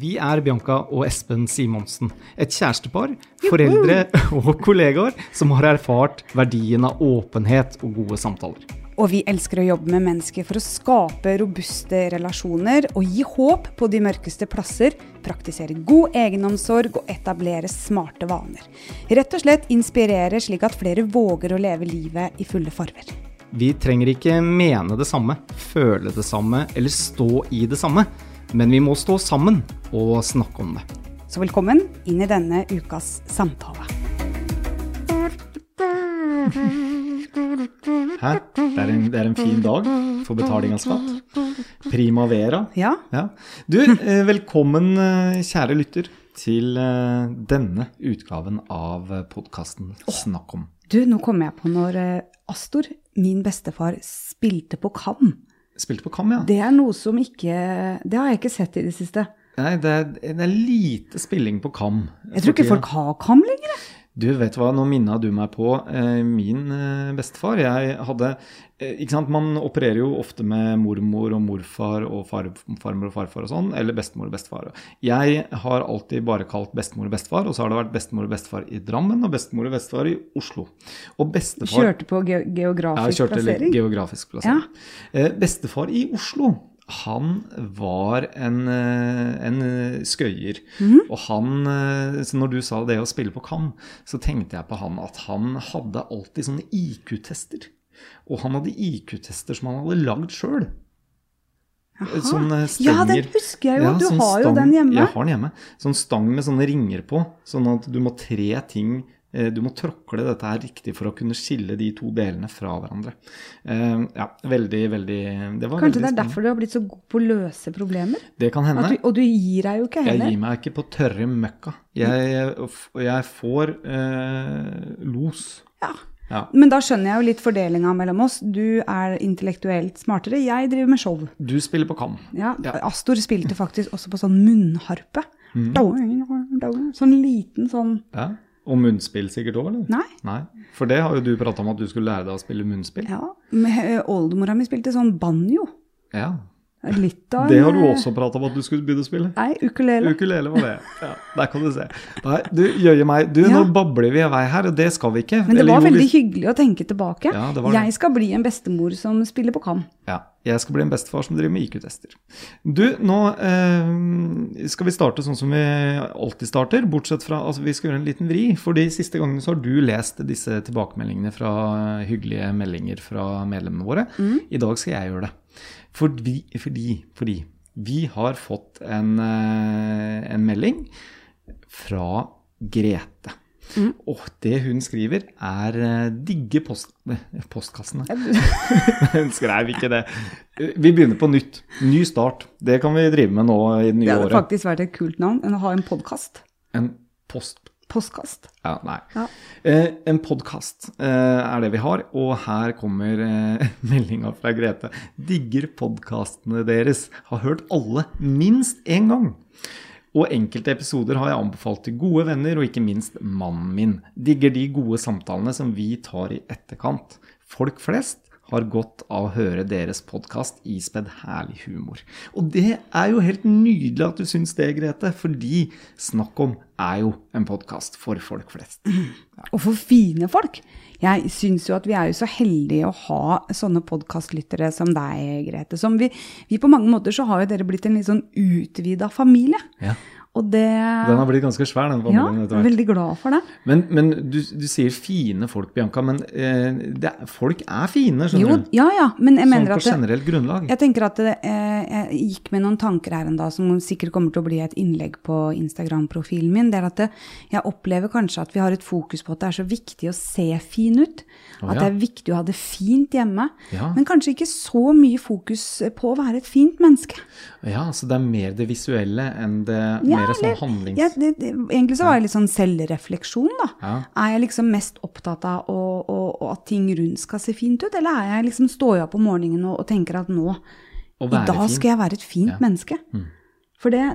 Vi Bianca og Espen Simonsen, et kjærestepar, foreldre og kollegaer som har erfart verdien av åpenhet og gode samtaler. Og vi elsker å jobbe med mennesker for å skape robuste relasjoner og gi håp på de mørkeste plasser, praktisere god egenomsorg og etablere smarte vaner. Rett og slett inspirere slik at flere våger å leve livet i fulle farver. Vi trenger ikke mene det samme, føle det samme eller stå i det samme, men vi må stå sammen og snakke om det. Så velkommen inn i denne ukas samtale. Hæ? Det er en fin dag for betaling av skatt. Primavera. Ja. Du, velkommen kjære lytter til denne utgaven av podcasten Snakk om. Du, nå kommer jeg på når Astor, min bestefar, spilte på Kam. Spilte på Kam, ja. Det er noe som ikke, det har jeg ikke sett i det siste. Nei, det er lite spilling på Kam. Jeg tror ikke folk har Kam lenger. Du, vet hva, nå minnet du meg på min bestefar. Jeg hadde, ikke sant, man opererer jo ofte med mormor og morfar og farmor og farfar og sånn, eller bestemor og bestefar. Jeg har alltid bare kalt bestemor og bestefar, og så har det vært bestemor og bestefar i Drammen og bestemor og bestefar i Oslo. Og bestefar... Kjørte på geografisk plassering? Ja, jeg kjørte litt geografisk plassering. Ja. Bestefar i Oslo, han var en skøyer, og så når du sa det å spille på Kam, så tenkte jeg på han at han hadde alltid sånne IQ-tester, og han hadde IQ-tester som han hadde lagd selv. Sånne stenger. Ja, den husker jeg jo, du har jo den hjemme. Jeg har den hjemme, sånn stang med sånne ringer på, sånn at du må du må tråkle dette her riktig for å kunne skille de to delene fra hverandre. Ja, veldig, det var kanskje veldig det er derfor du har blitt så god på å løse problemer? Det kan hende. Og du gir deg jo ikke heller. Jeg gir meg ikke på tørre møkka. Jeg får los. Ja. Men da skjønner jeg jo litt fordelingen mellom oss. Du er intellektuelt smartere, jeg driver med show. Du spiller på Kam. Ja. Astor spilte faktisk også på sånn munnharpe. Sånn liten sånn... Ja. Og munnspill sikkert også, eller? Nei. For det har jo du pratet om at du skulle lære deg å spille munnspill. Ja, oldemora mi spilte sånn banjo. Ja. Det har du også pratet om at du skulle begynne å spille. Nei, ukulele. Ukulele var det, ja. Der kan du se. Nei, du, gjør meg. Du, nå babler vi i vei her, og det skal vi ikke. Men det var veldig hyggelig å tenke tilbake. Ja, det var det. Jeg skal bli en bestemor som spiller på Kam. Ja, jeg skal bli en bestefar som driver med IQ-tester. Du, nå skal vi starte sånn som vi alltid starter, bortsett fra, altså vi skal gjøre en liten vri, for de siste gangene så har du lest disse tilbakemeldingene fra hyggelige meldinger fra medlemmene våre. I dag skal jeg gjøre det. Fordi vi har fått en melding fra Grete. Og det hun skriver digge postkassene. Hun skrev ikke det. Vi begynner på nytt. Ny start. Det kan vi drive med nå i det nye året. Det hadde faktisk vært et kult navn enn å ha en podcast. En Postkast. Ja, nei. Ja. En podcast det vi har, og her kommer meldingen fra Grete. Digger podcastene deres. Har hørt alle minst en gang. Og enkelte episoder har jeg anbefalt til gode venner, og ikke minst mannen min. Digger de gode samtalene som vi tar i etterkant. Folk flest har godt av å høre deres podcast ispedd herlig humor. Og det jo helt nydelig at du synes det, Grete, fordi Snakk om jo en podcast for folk flest. Ja. Og for fine folk. Jeg synes jo at vi jo så heldige å ha sånne podcastlyttere som deg, Grete. Som vi på mange måter så har jo dere blitt en litt sånn utvidet familie. Ja. Og den har blitt ganske svær, den familien. Ja, jeg veldig glad for det. Men du sier fine folk, Bianca, men folk fine, skjønner du? Ja, men jeg mener at... Sånn på generelt grunnlag. Jeg tenker at jeg gikk med noen tanker her en dag, som sikkert kommer til å bli et innlegg på Instagram-profilen min, det at jeg opplever kanskje at vi har et fokus på at det så viktig å se fin ut, at det viktig å ha det fint hjemme, men kanskje ikke så mye fokus på å være et fint menneske. Ja, så det mer det visuelle enn det mer sånn handlings... Ja, egentlig så var det litt sånn selvrefleksjon da. Ja. Jeg liksom mest opptatt av at ting rundt skal se fint ut, eller jeg liksom står opp om morgenen og tenker at nå, i dag skal jeg være et fint menneske. For det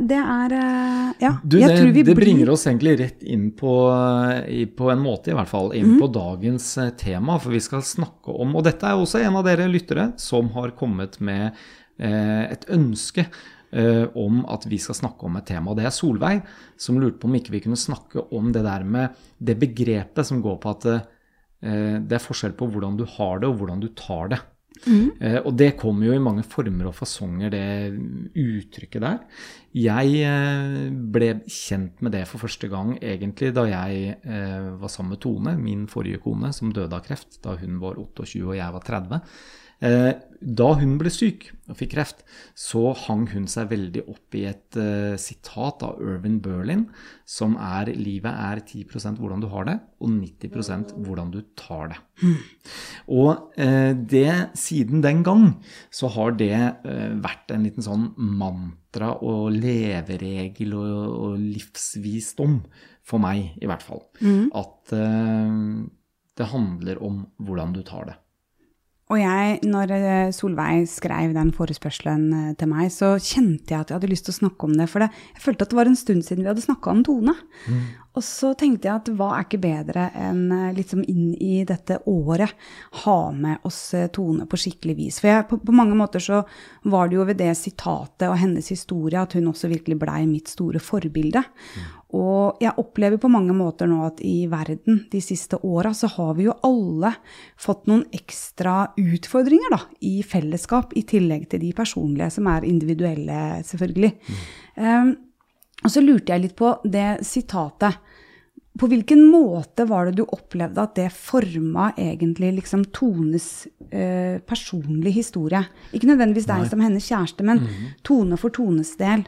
det bringer oss egentlig rett inn på en måte i hvert fall, inn på dagens tema, for vi skal snakke om, og dette også en av dere lyttere som har kommet med et ønske om at vi skal snakke om et tema. Og det Solveig som lurte på om ikke vi kunne snakke om det der med det begrepet som går på at det forskjell på hvordan du har det og hvordan du tar det. Og det kommer jo i mange former og fasonger, det uttrykket der. Jeg ble kjent med det for første gang egentlig da jeg var sammen med Tone, min forrige kone, som døde av kreft, da hun var 28 og jeg var 30. Da hun ble syk og fikk kreft, så hang hun seg veldig opp i et sitat av Irving Berlin, som livet 10% hvordan du har det, og 90% hvordan du tar det. Og siden den gang, så har det vært en liten sånn mantra og leveregel og livsvisdom for meg i hvert fall. At det handler om hvordan du tar det. Og når Solveig skrev den forespørselen til meg, så kjente jeg at jeg hadde lyst til å snakke om det, for jeg følte at det var en stund siden vi hadde snakket om Tone. Og så tenkte jeg at hva ikke bedre enn liksom inn i dette året ha med oss Tone på skikkelig vis. For på mange måter så var det jo ved det sitatet og hennes historie at hun også virkelig ble mitt store forbilde. Og jeg opplever på mange måter nå at i verden de siste årene så har vi jo alle fått noen ekstra utfordringer da, i fellesskap, i tillegg til de personlige som individuelle selvfølgelig. Og så lurte jeg litt på det sitatet. På hvilken måte var det du opplevde at det formet egentlig liksom Tones personlige historie? Ikke nødvendigvis deg som hennes kjæreste, men Tone for Tones del.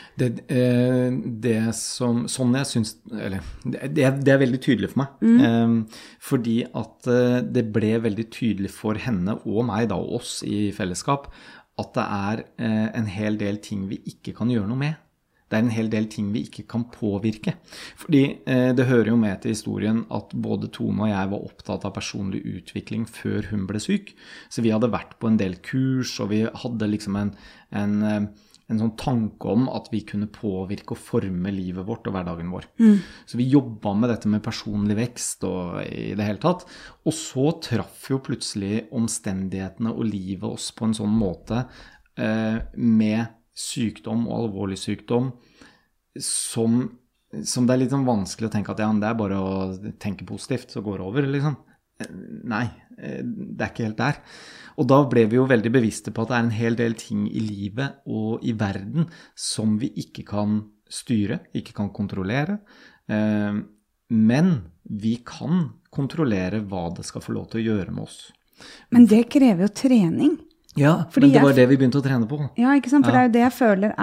Sånn jeg synes, det veldig tydelig for meg, fordi at det ble veldig tydelig for henne og meg da, og oss i fellesskap, at det en hel del ting vi ikke kan gjøre noe med. Det en hel del ting vi ikke kan påvirke. Fordi det hører jo med til historien at både Tone og jeg var opptatt av personlig utvikling før hun ble syk. Så vi hadde vært på en del kurs, og vi hadde liksom en sånn tanke om at vi kunne påvirke og forme livet vårt og hverdagen vår. Så vi jobbet med dette med personlig vekst og i det hele tatt. Og så traff jo plutselig omstendighetene og livet oss på en sånn måte med sykdom og alvorlig sykdom som det litt sånn vanskelig å tenke at ja, det bare å tenke positivt så går det over, liksom. Nei, det ikke helt der. Og da ble vi jo veldig bevisste på at det en hel del ting i livet og i verden som vi ikke kan styre, ikke kan kontrollere, men vi kan kontrollere hva det skal få lov til å gjøre med oss. Men det krever jo trening. Ja, fordi men det var det vi begynte å trene på. Ja, ikke sant? For det jo det jeg føler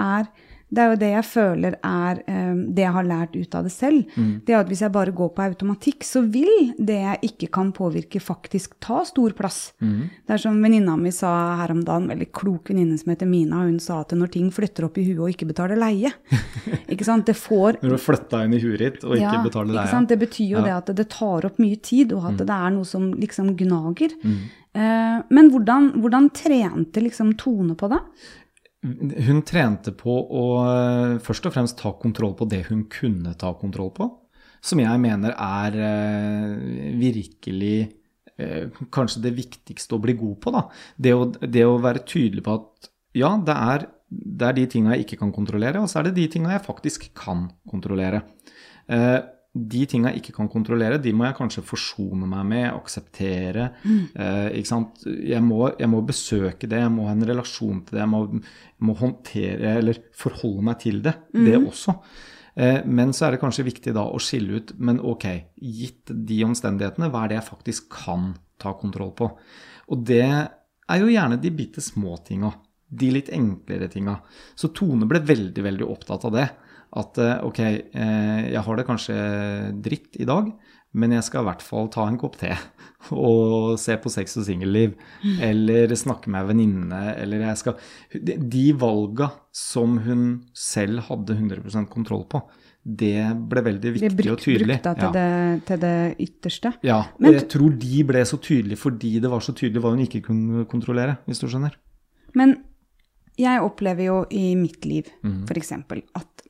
det jeg har lært ut av det selv. Det at hvis jeg bare går på automatikk, så vil det jeg ikke kan påvirke faktisk ta stor plass. Det som venninna mi sa her om dagen, veldig klok venninne som heter Mina, hun sa at når ting flytter opp i huet og ikke betaler leie, ikke sant? Det får... Når du flytter inn i huet ditt og ikke betaler leie. Ikke sant? Det betyr jo det at det tar opp mye tid, og at det noe som liksom gnager. Men hvordan trente liksom Tone på det? Hun trente på å først og fremst ta kontroll på det hun kunne ta kontroll på, som jeg mener virkelig kanskje det viktigste å bli god på da. Det å være tydelig på at ja, det de tingene jeg ikke kan kontrollere, og så det de tingene jeg faktisk kan kontrollere. De tingene jeg ikke kan kontrollere, de må jeg kanskje forsone meg med, akseptere, ikke sant? Jeg må besøke det, jeg må ha en relasjon til det, jeg må håndtere eller forholde meg til det, det også. Men så det kanskje viktig da å skille ut, men ok, gitt de omstendighetene, hva det jeg faktisk kan ta kontroll på? Og det jo gjerne de bitte små tingene, de litt enklere tingene. Så Tone ble veldig, veldig opptatt av det. At ok, jeg har det kanskje dritt i dag, men jeg skal i hvert fall ta en kopp te og se på sex og singelliv, eller snakke med venninne, eller jeg skal... De valgene som hun selv hadde 100% kontroll på, det ble veldig viktig og tydelig. Det til det ytterste. Ja, og jeg tror de ble så tydelige fordi det var så tydelig hva hun ikke kunne kontrollere, hvis du skjønner. Men jeg opplever jo i mitt liv, for eksempel, at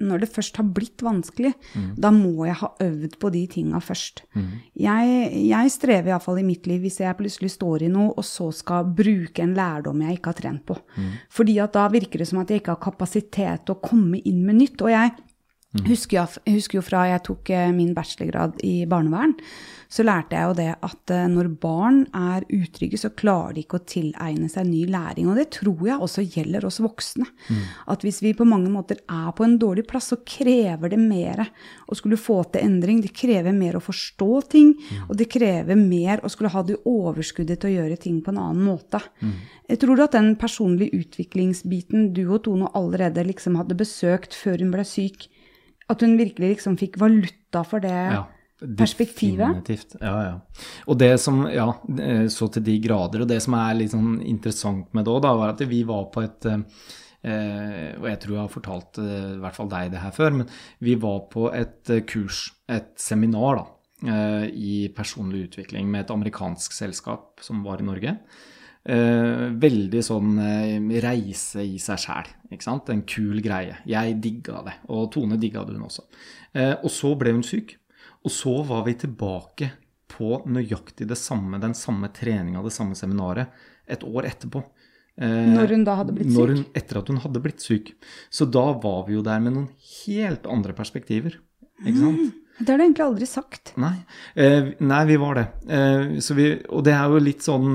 når det først har blitt vanskelig, da må jeg ha øvd på de tingene først. Jeg strever i hvert fall i mitt liv hvis jeg plutselig står i noe, og så skal bruke en lærdom jeg ikke har trent på. Fordi at da virker det som at jeg ikke har kapasitet til å komme inn med nytt, og jeg husker jo fra jeg tok min bachelorgrad i barnevern, så lærte jeg jo det at når barn utrygge, så klarer de ikke å tilegne seg ny læring, og det tror jeg også gjelder oss voksne. At hvis vi på mange måter på en dårlig plass, så krever det mer å skulle få til endring, det krever mer å forstå ting, og det krever mer å skulle ha det overskuddet til å gjøre ting på en annen måte. Jeg tror at den personlige utviklingsbiten du og Tone allerede liksom hadde besøkt før hun ble syk, at hun virkelig liksom fikk valuta for det perspektivet. Definitivt, ja. Og det som, så til de grader, og det som litt sånn interessant med det også, da, var at vi var på et, og jeg tror jeg har fortalt i hvert fall deg det her før, men vi var på et kurs, et seminar da, i personlig utvikling med et amerikansk selskap som var i Norge. Veldig sånn reise i seg selv, ikke sant? En kul greie. Jeg digget det, og Tone digget hun også. Og så ble hun syk, og så var vi tilbake på nøyaktig det samme, den samme treningen, det samme seminaret, et år etterpå. Når hun da hadde blitt syk? Etter at hun hadde blitt syk. Så da var vi jo der med noen helt andre perspektiver, ikke sant? Det har du egentlig aldri sagt. Nei, vi var det. Og det jo litt sånn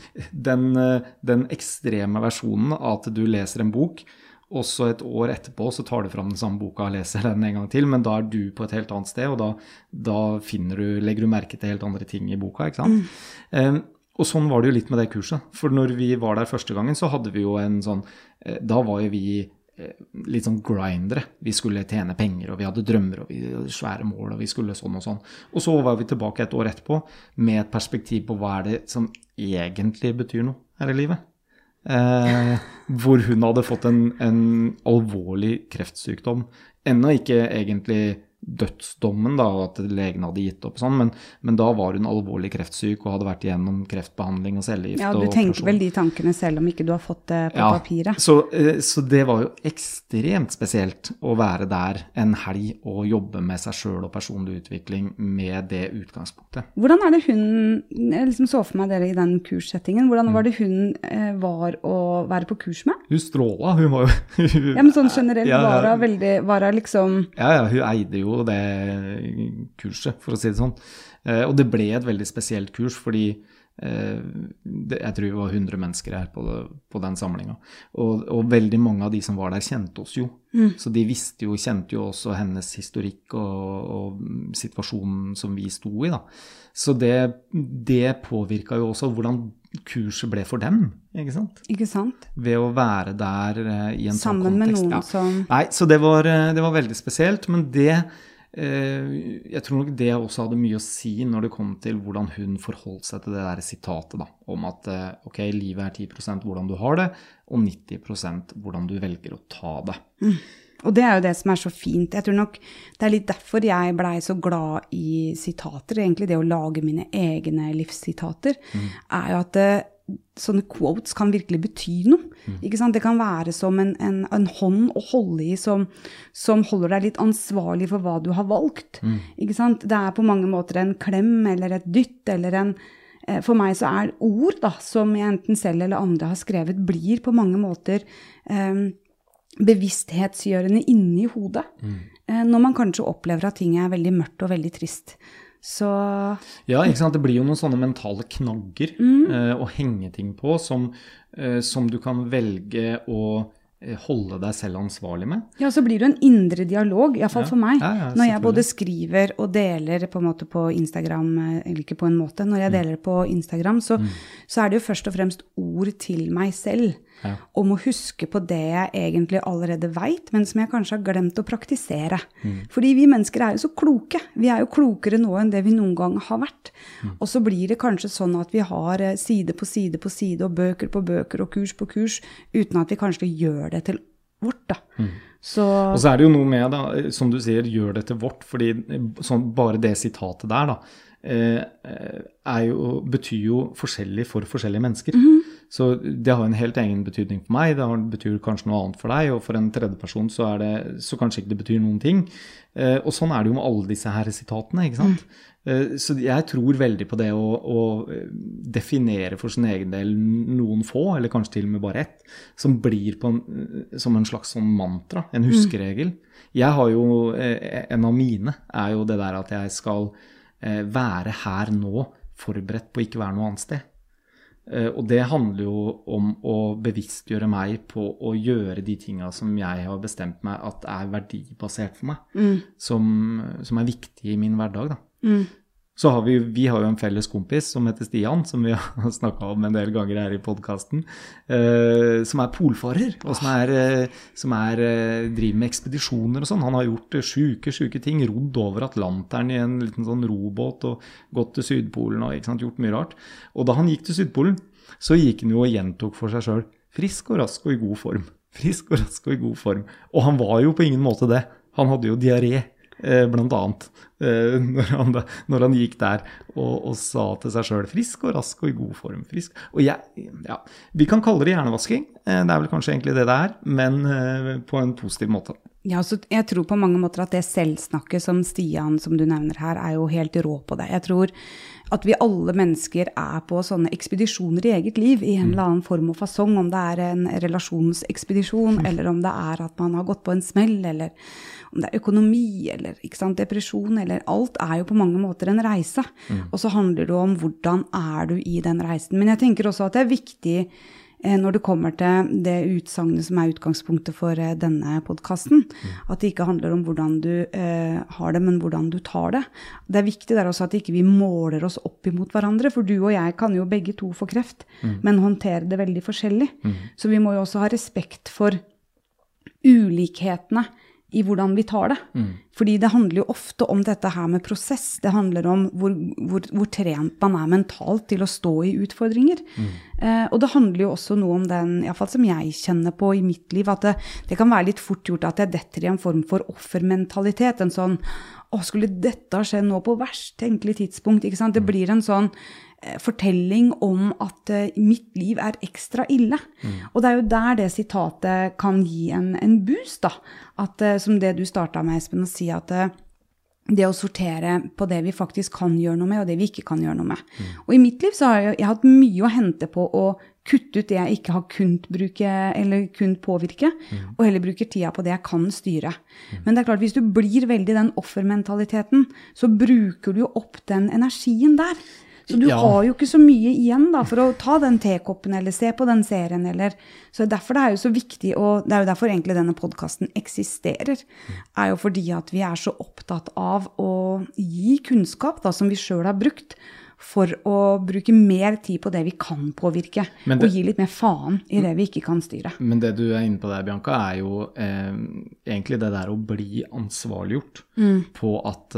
den ekstreme versjonen av at du leser en bok, og så et år etterpå så tar du fram den samme boka og leser den en gang til, men da du på et helt annet sted, og da legger du merke til helt andre ting i boka, ikke sant? Og sånn var det jo litt med det kurset, for når vi var der første gangen, så hadde vi jo en sånn, da var jo vi litt sånn grindere. Vi skulle tjene penger, og vi hadde drømmer, og vi hadde svære mål, og vi skulle sånn og sånn. Og så var vi tilbake et år etterpå med et perspektiv på hva det som egentlig betyr noe her i livet. Hvor hun hadde fått en alvorlig kreftsykdom. Ennå ikke egentlig dødsdommen da, at legen hadde gitt opp sånn, men da var hun alvorlig kreftsyk og hadde vært igjennom kreftbehandling og cellegift. Ja, du tenker vel de tankene selv om ikke du har fått det på papiret. Så det var jo ekstremt spesielt å være der en helg og jobbe med seg selv og personlig utvikling med det utgangspunktet. Hvordan det hun, jeg liksom så for meg dere i den kurssettingen, hvordan var det hun var å være på kurs med? Hun stråla, hun var jo... Ja, men sånn generelt var hun liksom... Ja, hun eide jo det kurset, for å si det sånn. Og det ble et veldig spesielt kurs, fordi jeg tror det var 100 mennesker her på den samlingen. Og veldig mange av de som var der kjente oss jo. Så de kjente jo også hennes historikk og situasjonen som vi sto i da. Så det påvirket jo også hvordan kurset ble for dem, ikke sant? Ikke sant? Ved å være der i en sånn kontekst. Sammen med noen som... Nei, så det var veldig spesielt, men jeg tror nok det også hadde mye å si når det kom til hvordan hun forholdt seg til det der sitatet da, om at ok, livet 10% hvordan du har det, og 90% hvordan du velger å ta det. Og det jo det som så fint. Jeg tror nok det litt derfor jeg ble så glad i sitater, egentlig det å lage mine egne livssitater, jo at sånne quotes kan virkelig bety noe. Ikke sant? Det kan være som en hånd å holde i som holder deg litt ansvarlig for hva du har valgt. Ikke sant? Det på mange måter en klem eller et dytt eller for meg så ord da, som jeg enten selv eller andre har skrevet, blir på mange måter bevissthetsgjørende inni hodet. Når man kanskje opplever at ting veldig mørkt og veldig trist. Så... Ja, ikke sant? Det blir jo noen sånne mentale knagger å henge ting på som du kan velge å holde deg selv ansvarlig med. Ja, så blir det en indre dialog, i hvert fall for meg. Når jeg både skriver og deler på en måte på Instagram, eller ikke på en måte, når jeg deler på Instagram, så det jo først og fremst ord til meg selv. Om å huske på det jeg egentlig allerede vet, men som jeg kanskje har glemt å praktisere. Fordi vi mennesker jo så kloke. Vi jo klokere nå enn det vi noen gang har vært. Og så blir det kanskje sånn at vi har side på side på side, og bøker på bøker, og kurs på kurs, uten at vi kanskje gjør det til vårt da. Og så det jo noe med da, som du sier, gjør det til vårt, fordi bare det sitatet der da, betyr jo forskjellig for forskjellige mennesker. Så det har en helt egen betydning for meg, det betyr kanskje noe annet for deg, og for en tredje person så kanskje ikke det betyr noen ting. Og sånn det jo med alle disse her sitatene, ikke sant? Så jeg tror veldig på det å definere for sin egen del noen få, eller kanskje til og med bare ett, som blir som en slags sånn mantra, en huskeregel. Jeg har jo, en av mine jo det der at jeg skal være her nå, forberedt på ikke være noe annet sted. Og det handler jo om å bevisstgjøre meg på å gjøre de tingene som jeg har bestemt meg at verdibasert for meg, som viktige i min hverdag da. Så har vi har jo en felles kompis som heter Stian, som vi har snakket om en del ganger her i podcasten, som polfarer, og som driver med ekspedisjoner og sånn. Han har gjort syke ting, rodd over Atlanteren i en liten sånn robåt og gått til Sydpolen og gjort mye rart. Og da han gikk til Sydpolen, så gikk han jo og gjentok for seg selv, frisk og rask og i god form. Frisk og rask og i god form. Og han var jo på ingen måte det. Han hadde jo diaré. Blant annet når han gikk der og sa til seg selv frisk og rask og i god form og vi kan kalle det hjernevasking, det vel kanskje egentlig det men på en positiv måte. Ja, så jeg tror på mange måter at det selvsnakket som Stian, som du nevner her, jo helt rå på det. Jeg tror at vi alle mennesker på sånne ekspedisjoner i eget liv, i en eller annen form og fasong, om det en relasjonsekspedisjon, eller om det at man har gått på en smell, eller om det økonomi, eller depresjon, eller alt jo på mange måter en reise. Og så handler det om hvordan du i den reisen. Men jeg tenker også at det viktig når det kommer til det utsagnet som utgangspunktet for denne podcasten, at det ikke handler om hvordan du har det, men hvordan du tar det. Det viktig der også at ikke vi måler oss opp imot hverandre, for du og jeg kan jo begge to få kreft, men håndtere det veldig forskjellig. Så vi må jo også ha respekt for ulikhetene i hvordan vi tar det. Fordi det handler jo ofte om dette her med prosess. Det handler om hvor trent man mentalt til å stå i utfordringer. Og det handler jo også noe om den, i hvert fall som jeg kjenner på i mitt liv, at det kan være litt fort gjort at jeg detter i en form for offermentalitet. En sånn, skulle dette skje nå på verst tenkelig tidspunkt? Ikke sant? Det blir en sånn fortelling om at mitt liv ekstra ille. Og det jo der det sitatet kan gi en boost, da. At, som det du startet med, Espen, å si at det å sortere på det vi faktisk kan gjøre noe med, og det vi ikke kan gjøre noe med. Og i mitt liv så har jeg hatt mye å hente på å kutte ut det jeg ikke har kunnet bruke, eller kunnet påvirke, og heller bruker tida på det jeg kan styre. Men det klart, hvis du blir veldig den offermentaliteten, så bruker du jo opp den energien der. Så du har jo ikke så mye igjen da, for å ta den tekoppen eller se på den serien. Så derfor det jo så viktig, og det jo derfor egentlig denne podcasten eksisterer, jo fordi at vi så opptatt av å gi kunnskap da, som vi selv har brukt, for å bruke mer tid på det vi kan påvirke, og gi litt mer faen i det vi ikke kan styre. Men det du inne på der, Bianca, jo egentlig det der å bli ansvarliggjort på at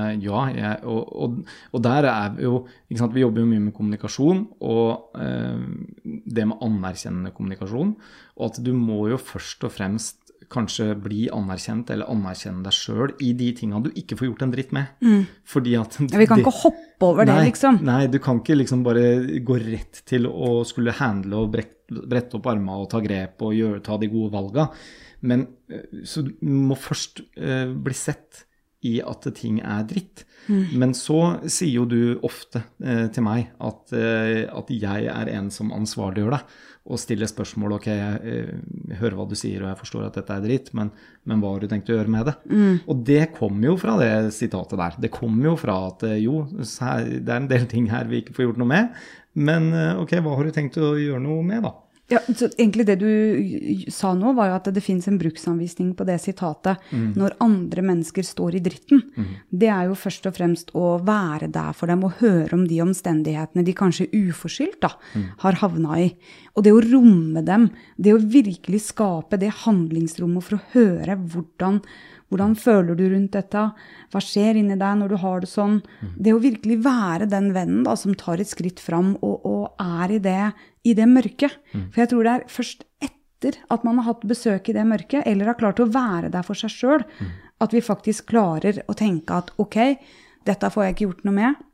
og der jo, ikke sant, vi jobber jo mye med kommunikasjon, og det med anerkjennende kommunikasjon, og at du må jo først og fremst kanskje bli anerkjent eller anerkjenne deg selv i de tingene du ikke får gjort en dritt med. Fordi at vi kan ikke hoppe over det, liksom. Nei, du kan ikke liksom bare gå rett til å skulle handle og brette opp armene og ta grep og ta de gode valgene. Men så du må først bli sett i at ting dritt. Men så sier jo du ofte til meg at jeg en som ansvarliggjør deg, og stiller spørsmål, ok, jeg hører hva du sier, og jeg forstår at dette dritt, men hva har du tenkt å gjøre med det? Og det kommer jo fra det sitatet der. Det kommer jo fra at jo, det en del ting her vi ikke får gjort noe med, men ok, hva har du tenkt å gjøre noe med da? Ja, så egentlig det du sa nå var jo at det finnes en bruksanvisning på det sitatet når andre mennesker står i dritten. Det jo først og fremst å være der for dem og høre om de omstendighetene de kanskje uforskyldt da, har havnet i. Og det å romme dem, det å virkelig skape det handlingsrommet for å høre hvordan føler du rundt dette? Hva skjer inni deg når du har det sånn? Det å virkelig være den vennen da, som tar et skritt fram og i det mørket. For jeg tror det først etter at man har hatt besøk i det mørket, eller har klart å være der for seg selv, at vi faktisk klarer å tenke at ok, dette får jeg ikke gjort noe med,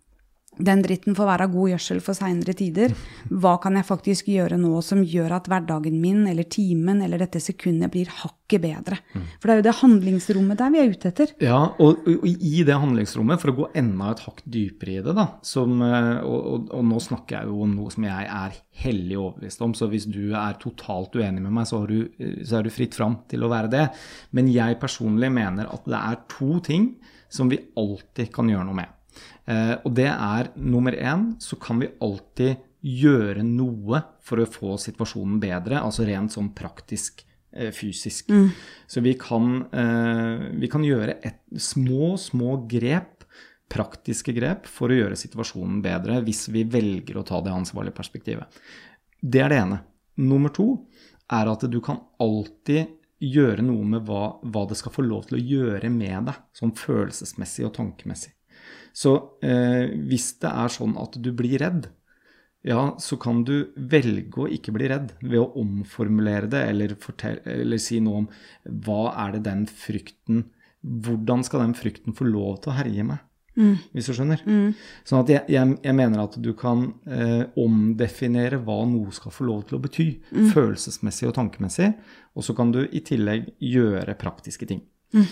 den dritten får være god gjødsel for senere tider. Hva kan jeg faktisk gjøre nå som gjør at hverdagen min, eller timen, eller dette sekundet blir hakket bedre? For det jo det handlingsrommet der vi ute etter. Ja, og i det handlingsrommet, for å gå enda et hakk dypere i det da, og nå snakker jeg jo om noe som jeg hellig overbevist om, så hvis du totalt uenig med meg, så er du fritt fram til å være det. Men jeg personlig mener at det 2 ting som vi alltid kan gjøre noe med. Og det nummer 1, så kan vi alltid gjøre noe for å få situasjonen bedre, altså rent sånn praktisk, fysisk. Så vi kan gjøre små grep, praktiske grep, for å gjøre situasjonen bedre, hvis vi velger å ta det ansvarlige perspektivet. Det det ene. Nummer 2 at du kan alltid gjøre noe med hva det skal få lov til å gjøre med deg, sånn følelsesmessig og tankemessig. Så hvis det sånn at du blir redd, ja, så kan du velge å ikke bli redd ved å omformulere det, eller si noe om hva det den frykten, hvordan skal den frykten få lov til å herje meg, hvis du skjønner. Sånn at jeg mener at du kan omdefinere hva noe skal få lov til å bety, følelsesmessig og tankemessig, og så kan du i tillegg gjøre praktiske ting.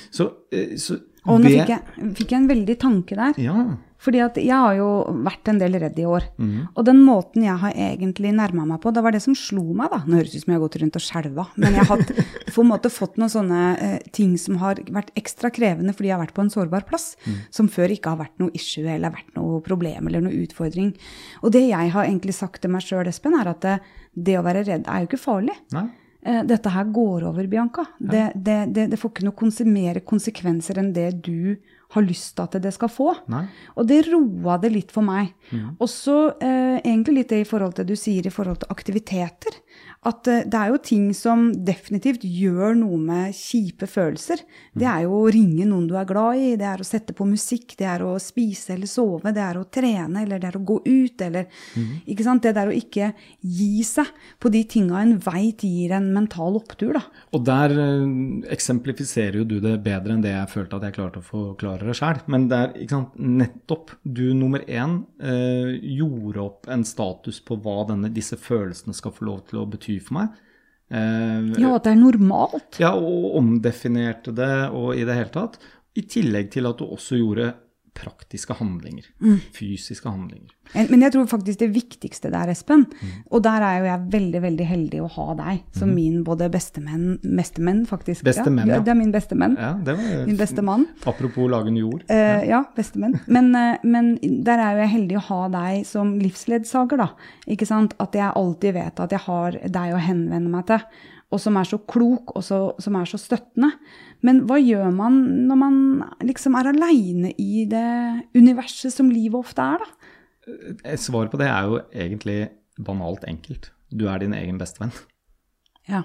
Og nå fikk jeg en veldig tanke der, fordi at jeg har jo vært en del redd i år, og den måten jeg har egentlig nærmet meg på, det var det som slo meg da, nå høres det ut som jeg har gått rundt og skjelva, men jeg har på en måte fått noen sånne ting som har vært ekstra krevende fordi jeg har vært på en sårbar plass, som før ikke har vært noe issue, eller vært noe problem, eller noe utfordring. Og det jeg har egentlig sagt til meg selv, Espen, at det å være redd jo ikke farlig. Nei. Dette her går over, Bianca. Det får ikke noe mer konsekvenser enn det du har lyst til at det skal få. Nei. Og det roet det litt for meg. Og så egentlig litt det i forhold til det du sier i forhold til aktiviteter. At det jo ting som definitivt gjør noe med kjipe følelser. Det jo å ringe noen du glad i, det å sette på musikk, det å spise eller sove, det å trene, eller det å gå ut, eller, ikke sant? Det å ikke gi seg på de tingene en vet gir en mental opptur, da. Og der eksemplifiserer jo du det bedre enn det jeg følte at jeg klarte å forklare det selv. Men det ikke sant, nettopp du nummer 1 gjorde opp en status på hva disse følelsene skal få lov til å bety for meg. Ja, at det normalt. Ja, og omdefinerte det og i det hele tatt. I tillegg til at du også gjorde praktiske handlinger, fysiske handlinger. Men jeg tror faktisk det viktigste der, Espen, og der jo jeg veldig, veldig heldig å ha deg som min både bestemenn faktisk. Bestemenn, ja. Det min bestemenn. Ja, det var min bestemann. Apropos lage en jord. Ja, bestemenn. Men der jo jeg heldig å ha deg som livsledsager, da. Ikke sant? At jeg alltid vet at jeg har deg å henvende meg til, og som så klok, og som så støttende. Men hva gjør man når man liksom alene i det universet som livet ofte da? Svaret på det jo egentlig banalt enkelt. Du din egen bestevenn. Ja.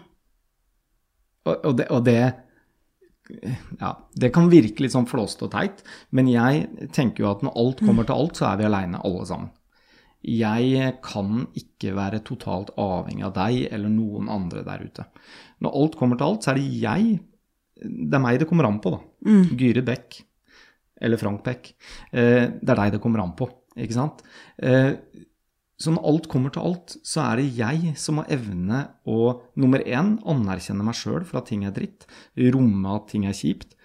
Og det ja, det kan virke litt sånn flåst og teit, men jeg tenker jo at når alt kommer til alt, så vi alene alle sammen. Jeg kan ikke være totalt avhengig av deg eller noen andre der ute. Når alt kommer til alt, så det meg det kommer an på da. Gyrid Bekk, eller Frank Bekk. Det deg det kommer an på, ikke sant? Så når alt kommer til alt, så det jeg som har evne å, nummer 1, anerkjenne meg selv for at ting dritt, romme at ting kjipt,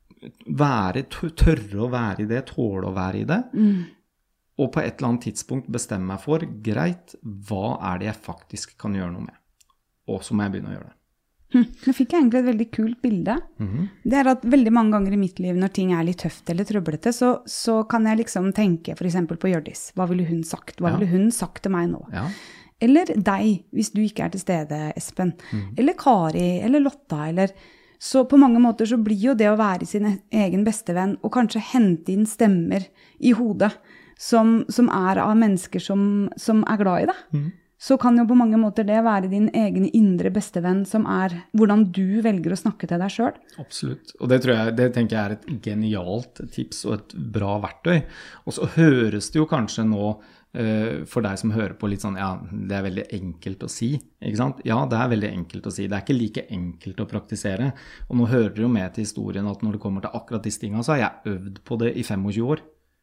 tørre å være i det, tåle å være i det, og på et eller annet tidspunkt bestemme meg for, greit, hva det jeg faktisk kan gjøre noe med? Og så må jeg begynne å gjøre det. Nå fikk jeg egentlig et veldig kult bilde. Det at veldig mange ganger i mitt liv, når ting litt tøft eller trøblete, så kan jeg liksom tenke for eksempel på Hjørdis. Hva ville hun sagt? Hva ville hun sagt til meg nå? Ja. Eller deg, hvis du ikke til stede, Espen. Eller Kari, eller Lotta, eller... Så på mange måter så blir jo det å være sin egen bestevenn, og kanskje hente inn stemmer i hodet, som av mennesker som glad i deg. Så kan jo på mange måter det være din egen indre bestevenn, som hvordan du velger å snakke til deg selv. Absolutt. Og det tenker jeg et genialt tips og et bra verktøy. Og så høres det jo kanskje nå, for deg som hører på litt sånn, ja, det veldig enkelt å si, ikke sant? Ja, det veldig enkelt å si. Det ikke like enkelt å praktisere. Og nå hører du jo med til historien at når det kommer til akkurat disse tingene, så har jeg øvd på det i 25 år.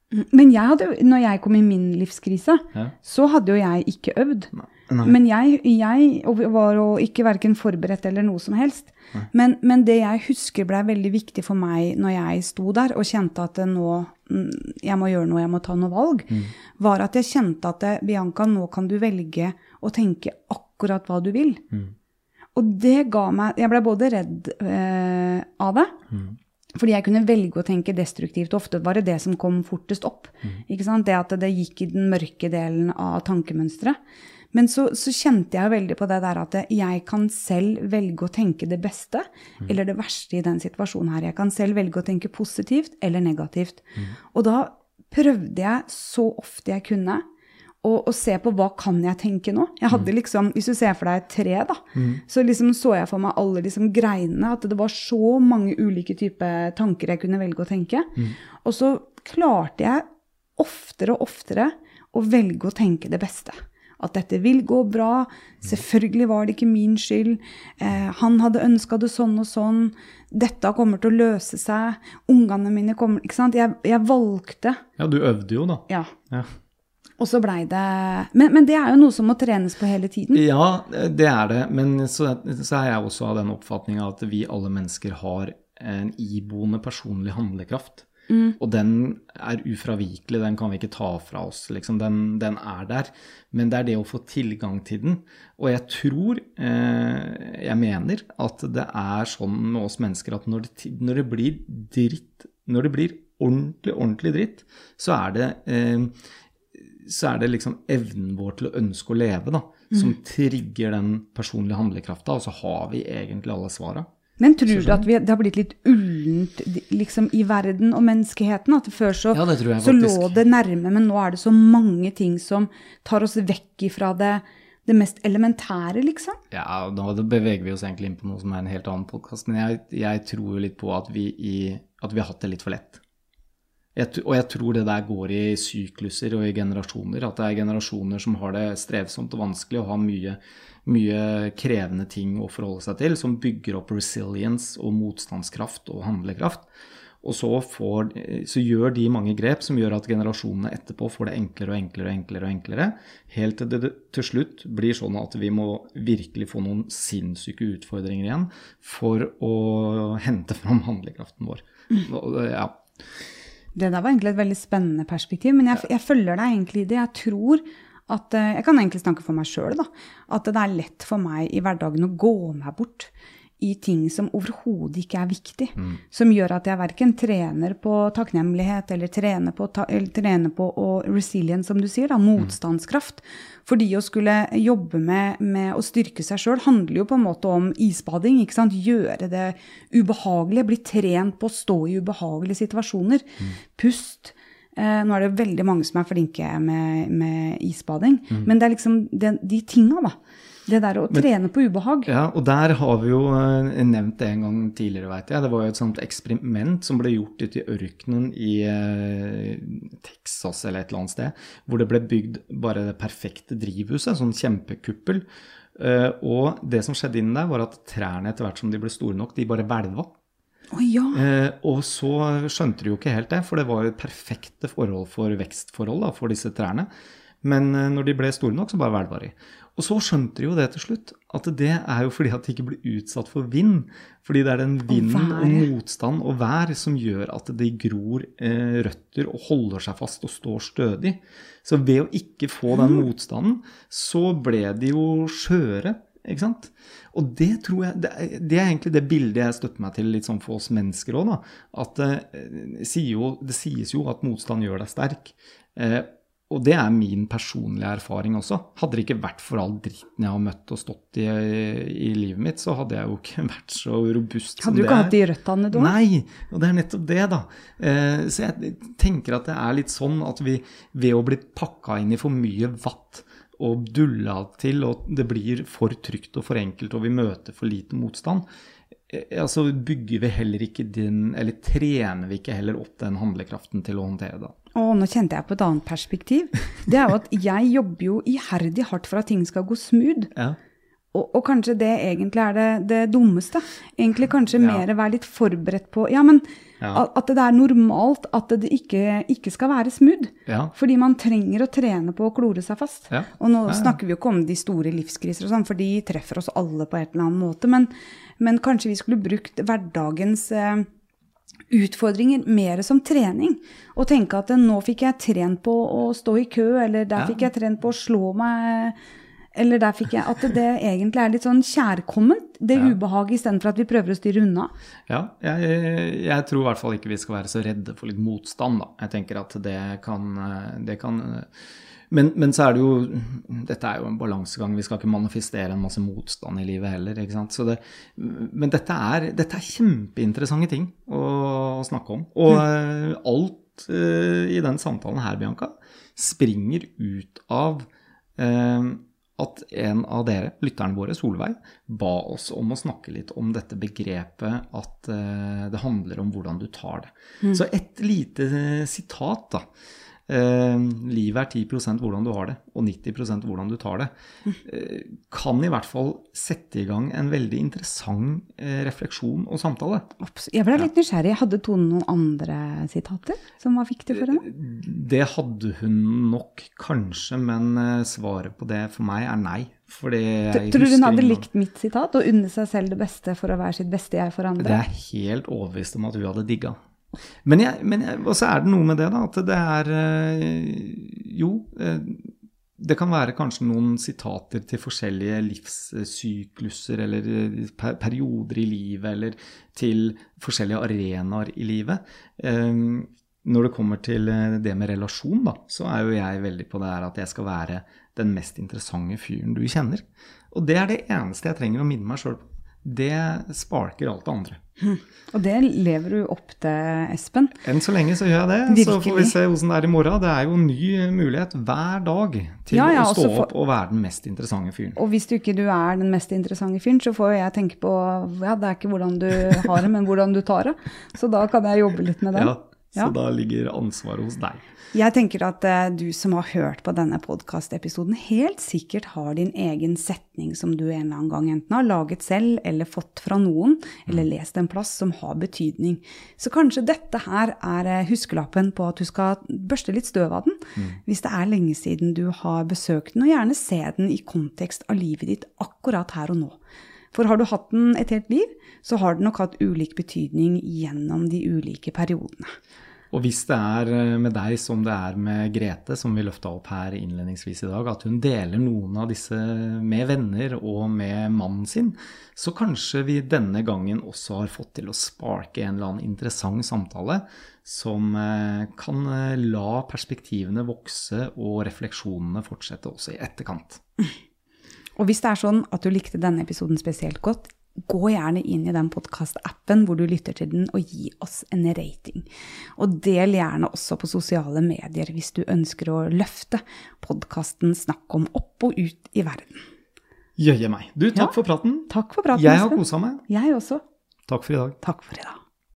Men når jeg kom i min livskrise, så hadde jo jeg ikke øvd. Nei. Men jeg var jo ikke hverken forberedt eller noe som helst. Men det jeg husker ble veldig viktig for meg når jeg sto der og kjente at jeg må gjøre noe, jeg må ta noe valg, var at jeg kjente at Bianca, nå kan du velge å tenke akkurat hva du vil. Og det ga meg, jeg ble både redd av det, fordi jeg kunne velge å tenke destruktivt, og ofte var det som kom fortest opp. Ikke sant? Det at det gikk i den mørke delen av tankemønstret. Men så kjente jeg veldig på det der at jeg kan selv velge å tenke det beste, eller det verste i den situasjonen her. Jeg kan selv velge å tenke positivt eller negativt. Og da prøvde jeg så ofte jeg kunne, og se på hva kan jeg tenke nå. Jeg hadde liksom, hvis du ser for deg et tre da, så liksom så jeg for meg alle liksom greinene, at det var så mange ulike typer tanker jeg kunne velge å tenke. Og så klarte jeg oftere og oftere å velge å tenke det beste. At dette vil gå bra, selvfølgelig var det ikke min skyld, han hadde ønsket det sånn og sånn, dette kommer til å løse seg, ungene mine kommer, ikke sant? Jeg valgte. Ja, du øvde jo da. Ja. Og så ble det, men det jo noe som må trenes på hele tiden. Ja, det det, men så jeg også av den oppfatningen at vi alle mennesker har en iboende personlig handlekraft. Og den ufravikelig, den kan vi ikke ta fra oss, liksom. Den der, men det det å få tilgang til den. Og jeg tror, jeg mener at det sånn med oss mennesker at når det blir dritt, når det blir ordentlig dritt, så det liksom evnen vår til å ønske å leve da, som trigger den personlige handlekraften, og så har vi egentlig alle svarene. Men tror du at det har blitt litt ullent liksom, i verden og menneskeheten? At før så lå det nærme, men nå det så mange ting som tar oss vekk fra det mest elementære, liksom? Ja, da beveger vi oss egentlig inn på noe som en helt annen podcast, men jeg tror jo litt på at vi har hatt det litt for lett. Og jeg tror det der går i sykluser og i generasjoner, at det generasjoner som har det strevsomt og vanskelig og har mye krevende ting å forholde seg til, som bygger opp resilience og motstandskraft og handlekraft. Og så gjør de mange grep som gjør at generasjonene etterpå får det enklere og enklere og enklere og enklere, helt til det til slutt blir sånn at vi må virkelig få noen sinnssyke utfordringer igjen for å hente fram handlekraften vår. Ja. Det der var egentlig et veldig spennende perspektiv, men jeg følger deg egentlig i det. Jeg tror at, jeg kan egentlig snakke for meg selv da, at det lett for meg i hverdagen å gå meg bort i ting som overhodet ikke viktig, som gjør at jeg hverken trener på takknemlighet eller trener på resilience, som du sier, da, motstandskraft. Fordi å skulle jobbe med å styrke seg selv handler jo på en måte om isbading, ikke sant? Gjøre det ubehagelige, bli trent på å stå i ubehagelige situasjoner. Pust. Nå det veldig mange som flinke med isbading, men det liksom de tingene da, det der å trene på ubehag. Ja, og der har vi jo nevnt det en gang tidligere, vet jeg. Det var jo et sånt eksperiment som ble gjort ute i ørkenen i Texas eller et eller annet sted, hvor det ble bygd bare det perfekte drivhuset, sånn kjempekuppel. Og det som skjedde innen der var at trærne etter hvert som de ble store nok, de bare hvelva. Og så skjønte de jo ikke helt det, for det var jo et perfekte forhold for vekstforhold da, for disse trærne. Men når de ble store nok, så bare hvelva de. Og så skjønte de jo det til slutt, at det jo fordi at de ikke ble utsatt for vind, fordi det den vinden og motstand og vær som gjør at de gror røtter og holder seg fast og står stødig. Så ved å ikke få den motstanden, så ble de jo skjøre, ikke sant? Og det tror jeg, det egentlig det bildet jeg støtter meg til litt sånn for oss mennesker også da, at det sies jo at motstand gjør deg sterk, og det min personlige erfaring også. Hadde det ikke vært for all dritten jeg har møtt og stått i livet mitt, så hadde jeg jo ikke vært så robust som det Hadde du ikke hatt de røttene da? Nei, og det nettopp det da. Så jeg tenker at det litt sånn at vi ved å bli pakket inn i for mye vatt og dulla til, og det blir for trygt og for enkelt, og vi møter for lite motstand, altså bygger vi heller ikke eller trener vi ikke heller opp den handlekraften til å håndtere det. Nå kjente jeg på et annet perspektiv. Det jo at jeg jobber jo iherdig hardt for at ting skal gå smooth. Ja. Og kanskje det egentlig det dummeste. Egentlig kanskje mer være litt forberedt på, men at det normalt at det ikke skal være smooth. Fordi man trenger å trene på å klore seg fast. Og nå snakker vi jo ikke om de store livskriser og sånn, for de treffer oss alle på et eller annet måte, men kanskje vi skulle brukt hverdagens utfordringer mer som trening, og tenke at nå fikk jeg trent på å stå i kø, eller der fikk jeg trent på å slå meg, eller der fikk jeg, at det egentlig litt sånn kjærkomment, det ubehaget, i stedet for at vi prøver å styre unna. Ja, jeg tror i hvert fall ikke vi skal være så redde for litt motstand da. Jeg tenker at det kan men så det jo, dette jo en balansegang, vi skal ikke manifestere en masse motstand i livet heller, ikke sant? Men dette kjempeinteressante ting å snakke om, og alt i den samtalen her, Bianca, springer ut av at en av dere, lytterne våre, Solveig, ba oss om å snakke litt om dette begrepet at det handler om hvordan du tar det. Så et lite sitat da, livet 10% hvordan du har det, og 90% hvordan du tar det, kan i hvert fall sette i gang en veldig interessant refleksjon og samtale. Jeg ble litt nysgjerrig. Hadde Tone noen andre sitater som var viktige for henne? Det hadde hun nok kanskje, men svaret på det for meg nei. Tror du hun hadde likt mitt sitat, og unne seg selv det beste for å være sitt beste jeg for andre? Det helt overbevist om at hun hadde digget. Men og så det noe med det da, at det det kan være kanskje noen sitater til forskjellige livssykluser eller perioder i livet, eller til forskjellige arenaer i livet. Når det kommer til det med relasjon da, så jo jeg veldig på det her at jeg skal være den mest interessante fyren du kjenner. Og det det eneste jeg trenger å minne meg selv på. Det sparker alt det andre. Og det lever du opp til, Espen? Enn så lenge så gjør jeg det. Virkelig. Så får vi se hvordan det i morgen. Det jo en ny mulighet hver dag til å stå opp og være den mest interessante fyren. Og hvis du ikke den mest interessante fyren, så får jeg tenke på, det ikke hvordan du har det, men hvordan du tar det. Så da kan jeg jobbe litt med det. Så da ligger ansvaret hos deg. Jeg tenker at du som har hørt på denne podcast-episoden helt sikkert har din egen setning som du en eller annen gang enten har laget selv, eller fått fra noen, eller lest en plass som har betydning. Så kanskje dette her huskelappen på at du skal børste litt støv av den, hvis det lenge siden du har besøkt den, og gjerne se den i kontekst av livet ditt akkurat her og nå. For har du hatt den et helt liv, så har den nok hatt ulik betydning gjennom de ulike periodene. Og hvis det med deg som det med Grete, som vi løftet opp her innledningsvis i dag, at hun deler noen av disse med venner og med mannen sin, så kanskje vi denne gangen også har fått til å sparke en eller annen interessant samtale som kan la perspektivene vokse og refleksjonene fortsette også i etterkant. Og hvis det sånn at du likte denne episoden spesielt godt, gå gjerne inn i den podcast-appen hvor du lytter til den, og gi oss en rating. Og del gjerne også på sosiale medier hvis du ønsker å løfte podcasten Snakk om opp og ut i verden. Jøye meg. Du, takk for praten. Takk for praten. Jeg har koset meg. Jeg også. Takk for i dag. Takk for i dag.